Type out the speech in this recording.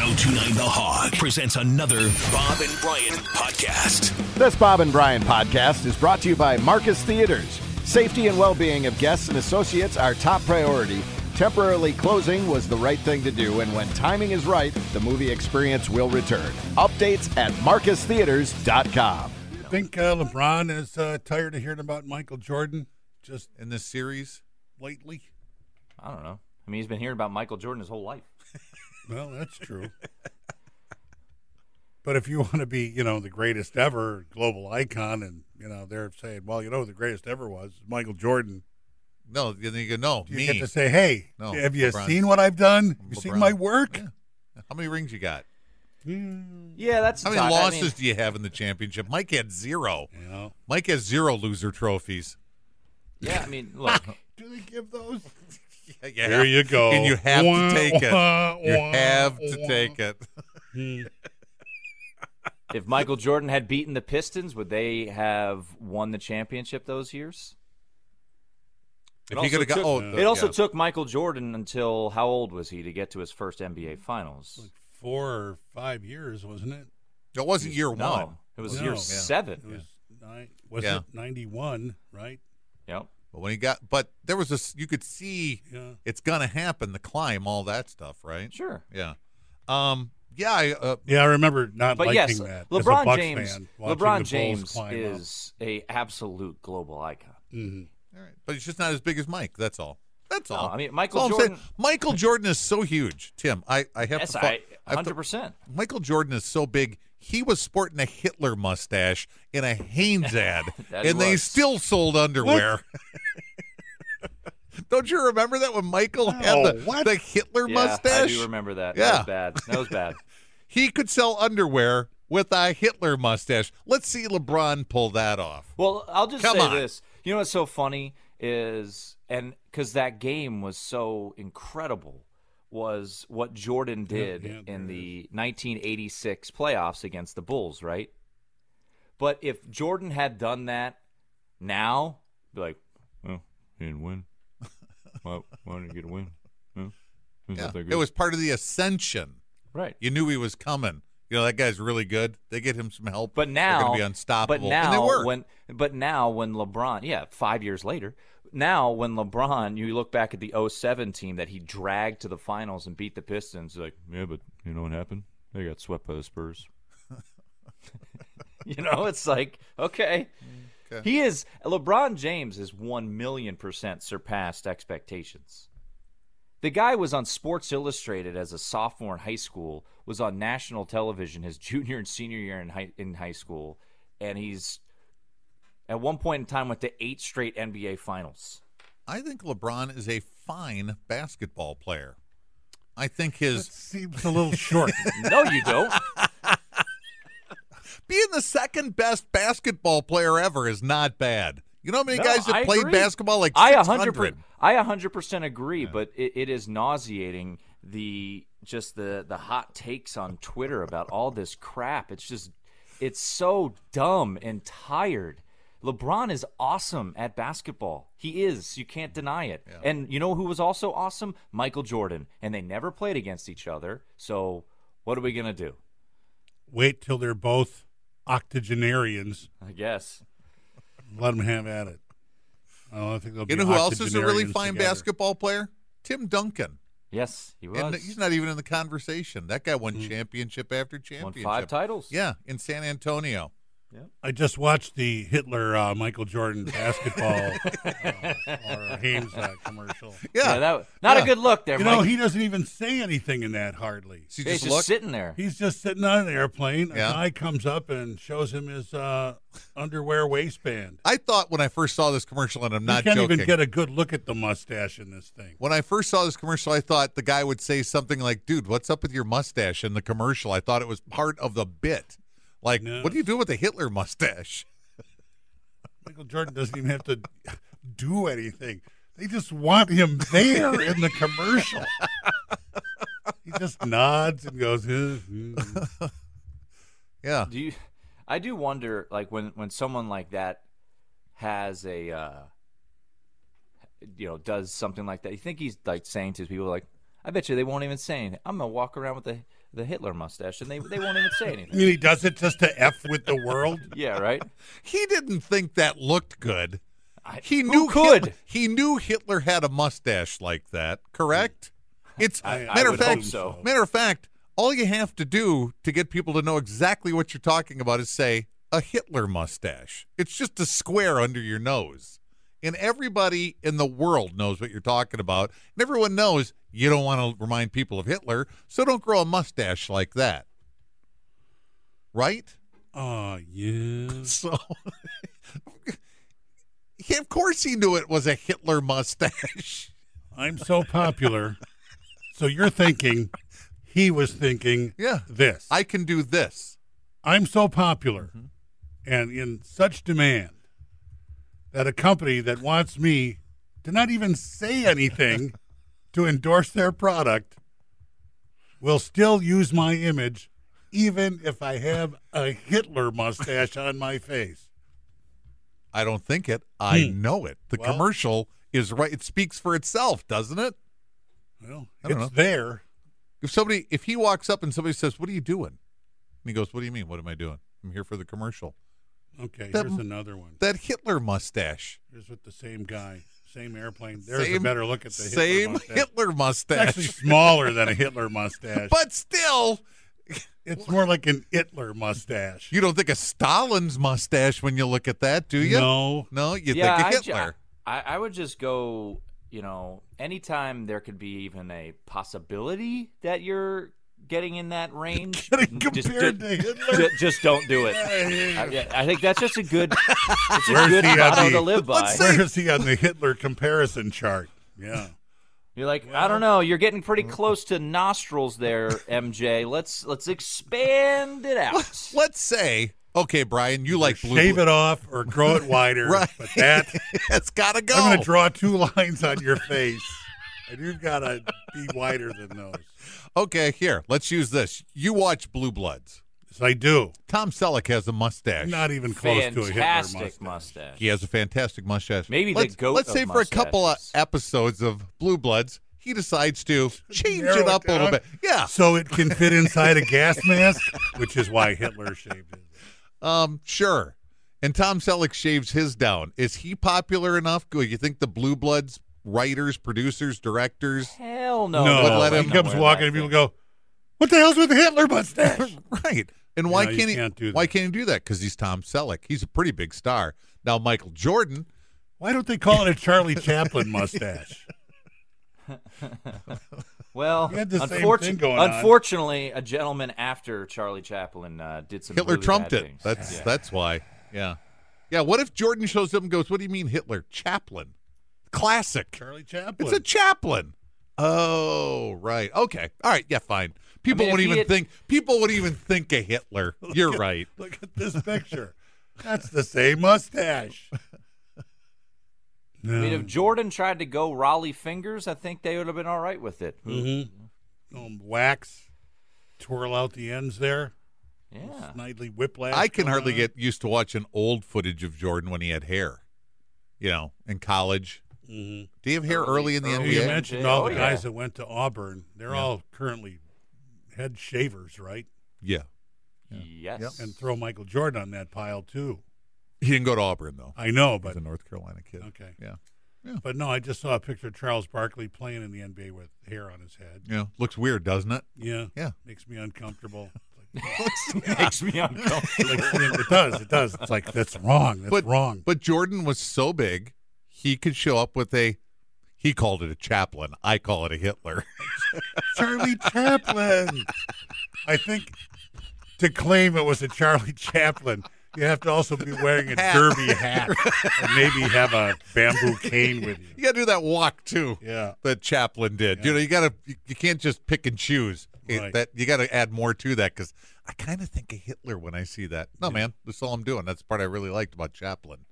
1029 The Hog presents another Bob and Brian podcast. This Bob and Brian podcast is brought to you by Marcus Theaters. Safety and well-being of guests and associates are top priority. Temporarily closing was the right thing to do, and when timing is right, the movie experience will return. Updates at marcustheaters.com. You think LeBron is tired of hearing about Michael Jordan just in this series lately? I don't know. I mean, he's been hearing about Michael Jordan his whole life. Well, that's true. But if you want to be, the greatest ever global icon, and, they're saying, well, the greatest ever was Michael Jordan. No, then you go, no, you me. get to say, hey, no, have you LeBron. seen what I've done? You LeBron. seen my work? Yeah. How many rings you got? Yeah, that's How many losses do you have in the championship? Mike had 0. Yeah. Mike has 0 loser trophies. Yeah, I mean, look. Do they give those? Yeah, there you go. And you have to take it. You have to take it. If Michael Jordan had beaten the Pistons, would they have won the championship those years? It also took Michael Jordan until, how old was he to get to his first NBA Finals? Like 4 or 5 years, wasn't it? It wasn't year 1. No, it was year 7. It was it 91, right? Yep. But when but there was you could see it's gonna happen, the climb, all that stuff, right? Sure. Yeah. I remember not but liking yes, that. LeBron as a Bucks James. fan, LeBron James is a absolute global icon. Mm-hmm. All right, but he's just not as big as Mike. That's all. That's all. I mean, Michael Jordan. Michael Jordan is so huge, Tim. I have yes, to. 100%. Michael Jordan is so big. He was sporting a Hitler mustache in a Hanes ad, and they still sold underwear. Don't you remember that when Michael had the Hitler mustache? I do remember that. Yeah. That was bad. That was bad. He could sell underwear with a Hitler mustache. Let's see LeBron pull that off. Well, I'll just say this. You know what's so funny is, and because that game was so incredible, was what Jordan did in the 1986 playoffs against the Bulls, right? But if Jordan had done that now, be like, oh, he didn't win. Why didn't he get a win? It was part of the ascension. Right. You knew he was coming. That guy's really good. They get him some help. But now they're going to be unstoppable. But now, and they were. when LeBron, 5 years later, now when LeBron, you look back at the 07 team that he dragged to the finals and beat the Pistons, like, yeah, but you know what happened? They got swept by the Spurs. It's like, okay. LeBron James has 1,000,000% surpassed expectations. The guy was on Sports Illustrated as a sophomore in high school, was on national television his junior and senior year in high school, and he's at one point in time went to 8 straight NBA Finals. I think LeBron is a fine basketball player. I think that seems a little short. No, you don't. Being the second best basketball player ever is not bad. You know how many guys that played basketball like 600? I 100% agree, but it is nauseating the hot takes on Twitter about all this crap. It's so dumb and tired. LeBron is awesome at basketball. He is. You can't deny it. Yeah. And you know who was also awesome? Michael Jordan. And they never played against each other. So what are we going to do? Wait till they're both octogenarians. I guess. Let them have at it. I think they'll be who else is a really fine together. basketball player? Tim Duncan. Yes, he was. And he's not even in the conversation. That guy won championship after championship. Won 5 titles. Yeah, in San Antonio. Yep. I just watched the Hitler Michael Jordan basketball or Hames commercial. Yeah, not a good look there, Mike. He doesn't even say anything in that hardly. He's just sitting there. He's just sitting on an airplane. A guy comes up and shows him his underwear waistband. I thought when I first saw this commercial, and I'm not joking. You can't joking, even get a good look at the mustache in this thing. When I first saw this commercial, I thought the guy would say something like, dude, what's up with your mustache in the commercial? I thought it was part of the bit. Like, what do you do with a Hitler mustache? Michael Jordan doesn't even have to do anything. They just want him there in the commercial. He just nods and goes, Yeah. I do wonder, like, when someone like that has a, does something like that, you think he's, like, saying to people, like, I bet you they won't even say anything. I'm going to walk around with the Hitler mustache, and they won't even say I anything. mean, he does it just to F with the world. Yeah, right. He didn't think that looked good. He Who knew could? He knew Hitler had a mustache like that. Correct? It's I matter of would hope fact. so. Matter of fact, all you have to do to get people to know exactly what you're talking about is say a Hitler mustache. It's just a square under your nose. And everybody in the world knows what you're talking about. And everyone knows you don't want to remind people of Hitler, so don't grow a mustache like that. Right? Oh, yeah. So, yeah, of course he knew it was a Hitler mustache. I'm so popular. So you're thinking he was thinking Yeah. this. I can do this. I'm so popular and in such demand that a company that wants me to not even say anything to endorse their product will still use my image even if I have a Hitler mustache on my face. I don't think it. I know it. The Well- commercial is right. It speaks for itself, doesn't it? Well, I don't it's know. there. If he walks up and somebody says, "What are you doing?" and he goes, "What do you mean? What am I doing? I'm here for the commercial." Okay, That- here's another one. That Hitler mustache. Here's with the same guy, same airplane. There's a Same- better look at the Same Hitler mustache. Hitler It's mustache. actually smaller than a Hitler mustache. But still, It's more like an Hitler mustache. you don't think of Stalin's mustache when you look at that, do you? No. No, you Yeah, think of Hitler. I would just go. Anytime there could be even a possibility that you're getting in that range, Getting compared to Hitler? just don't do it. I think that's just a good, it's a Where's good he on motto the- to live by. let's say- Where is he on the Hitler comparison chart? Yeah. You're like, I don't know. You're getting pretty close to nostrils there, MJ. Let's expand it out. Let's say, okay, Brian, you like blue. Shave it off or grow it wider. Right. But that, It's got to go. I'm going to draw two lines on your face, and you've got to be wider than those. Okay, here, let's use this. You watch Blue Bloods. Yes, I do. Tom Selleck has a mustache. Not even close to a Hitler Fantastic mustache. mustache. He has a fantastic mustache. Maybe the let's, goat Let's of say for a couple of mustaches. episodes of Blue Bloods, he decides to change Narrow it up a little down bit. Yeah, So it can fit inside a gas mask, which is why Hitler shaved it. sure. And Tom Selleck shaves his down. Is he popular enough? Good. You think the Blue Bloods writers, producers, directors? Hell no. No, would let he him comes wear walking that and people thing. go, "What the hell's with the Hitler mustache?" Right. And why No, you can't he? can't do Why that. can't he do that? Because he's Tom Selleck. He's a pretty big star. Now Michael Jordan. Why don't they call it a Charlie Chaplin mustache? Well, He had the same thing going on. unfortunately, a gentleman after Charlie Chaplin did some Hitler really trumped bad it. things. That's why. Yeah. Yeah. What if Jordan shows up and goes, "What do you mean Hitler? Chaplin. Classic. Charlie Chaplin. It's a Chaplin." Oh, right. Okay. All right. Yeah. Fine. People mean, if wouldn't he even had- think. People wouldn't even think of Hitler. You're right. Look at this picture. That's the same mustache. No. I mean, if Jordan tried to go Raleigh fingers, I think they would have been all right with it. Wax, twirl out the ends there. Yeah. Snidely whiplash. I can going hardly on. get used to watching old footage of Jordan when he had hair. You know, in college. Mhm. Do you have hair early in the early You NBA? mentioned Yeah. all Oh, the yeah. guys that went to Auburn. They're all currently head shavers, right? Yeah. Yes. And throw Michael Jordan on that pile too. He didn't go to Auburn though. I know, He's but a North Carolina kid. okay. Yeah. But no, I just saw a picture of Charles Barkley playing in the NBA with hair on his head. Yeah. Looks weird, doesn't it? Yeah. Yeah. Makes me uncomfortable. Makes me uncomfortable. It does. It does. It's like, that's wrong. That's wrong. But Jordan was so big, he could show up with he called it a Chaplin. I call it a Hitler. Charlie Chaplin. I think to claim it was a Charlie Chaplin, you have to also be wearing a derby hat and maybe have a bamboo cane with you. You got to do that walk too. Yeah. That Chaplin did. Yeah. You know, you can't just pick and choose. Right. That you got to add more to that because I kind of think of Hitler when I see that. No, man, that's all I'm doing. That's the part I really liked about Chaplin.